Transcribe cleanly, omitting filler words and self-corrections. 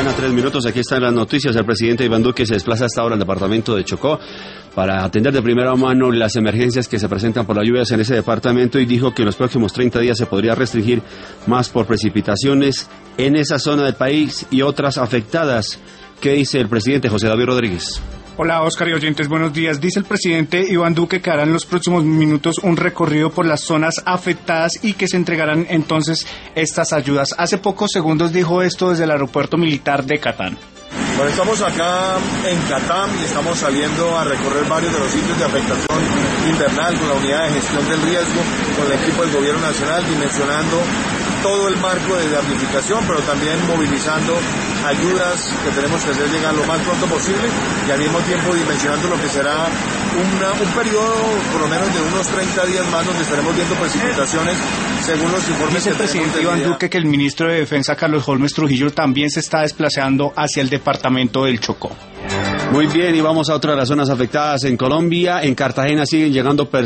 mañana, 3 minutos. Aquí están las noticias. El presidente Iván Duque se desplaza hasta ahora al departamento de Chocó para atender de primera mano las emergencias que se presentan por las lluvias en ese departamento y dijo que en los próximos 30 días se podría restringir más por precipitaciones en esa zona del país y otras afectadas. ¿Qué dice el presidente José David Rodríguez? Hola Oscar y oyentes, buenos días. Dice el presidente Iván Duque que hará en los próximos minutos un recorrido por las zonas afectadas y que se entregarán entonces estas ayudas. Hace pocos segundos dijo esto desde el aeropuerto militar de Catán. Bueno, estamos acá en Catán y estamos saliendo a recorrer varios de los sitios de afectación invernal con la unidad de gestión del riesgo, con el equipo del gobierno nacional, dimensionando todo el marco de damnificación, pero también movilizando ayudas que tenemos que hacer llegar lo más pronto posible y al mismo tiempo dimensionando lo que será un periodo por lo menos de unos 30 días más donde estaremos viendo precipitaciones según los informes. Dice el presidente Iván Duque que el ministro de Defensa Carlos Holmes Trujillo también se está desplazando hacia el departamento del Chocó. Muy bien, y vamos a otra de las zonas afectadas en Colombia. En Cartagena siguen llegando personas